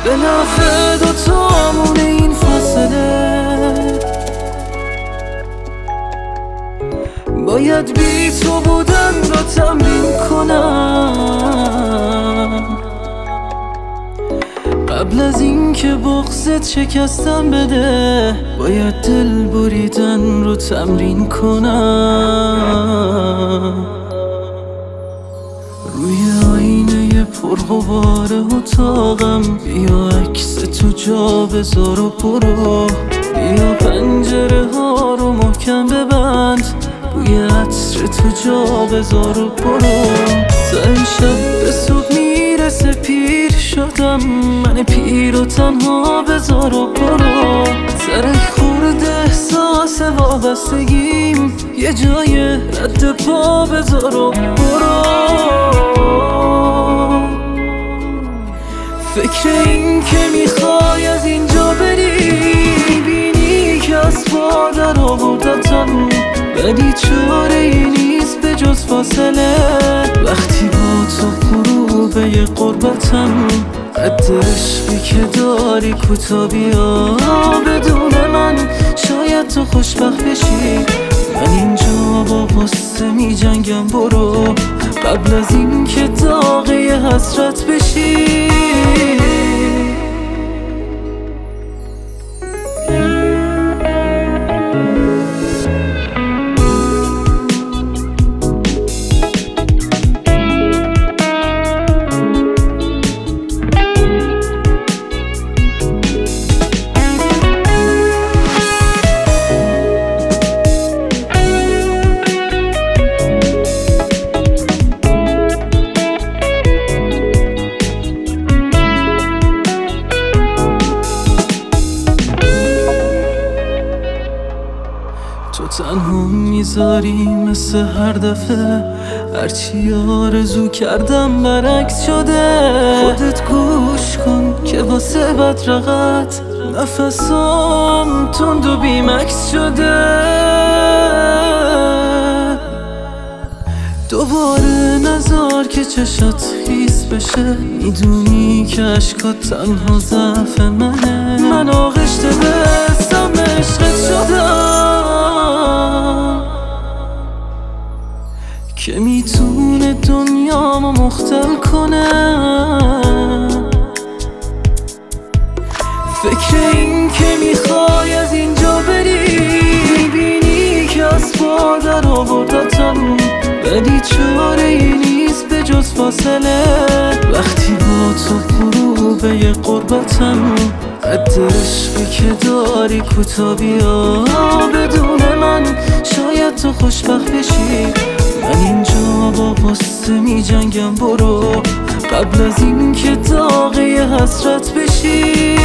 به نفع دوتامون این فاصله. باید بی تو بودن رو تمرین کنم قبل از این که بغضت شکستم بده. باید دل بریدن رو تمرین کنم. روی آینه پرغبار اتاقم بیا عکس تو جا بذار و برو. بیا پنجره ها رو محکم ببند، بوی عطر تو جا بذار و برو. تا امشب به صبح میرسه پیر شدم، من پیر و تنها بذار و برو. سر خورد احساس وابستگیم یه جای رد پا بذار و برو. فکر این که میخوای از اینجا بری، بینی که از پا در آوردتم، ولی چاره ای نیست به جز فاصله. وقتی با تو غروبه قربتم، قد عشقی که داری کوتا بیا. بدون من شاید تو خوشبخت بشی، من اینجا با غصه می جنگم. برو قبل از این که داغه حسرت بشی. تو تنها میذاری مثل هر دفعه، هرچی آرزو کردم برعکس شده. خودت گوش کن که واسه بدرقت نفسام تند و بیمکس شده. دوباره نذار که چشات خیس بشه، میدونی که اشکات تنها ضعف منه. من آغشته به سم عشقت شدم که میتونه دنیامو مختل کنه. فکر این که میخوای از اینجا بری، میبینی که از پا در آوردتم، ولی چاره ای نیست به جز فاصله. وقتی با تو غروبه قربتم، قد عشقی که داری کوتا بیا. بدون من شاید تو خوشبخت بشی، من اینجا با غصه می جنگم. برو قبل از این که داغه حسرت بشی.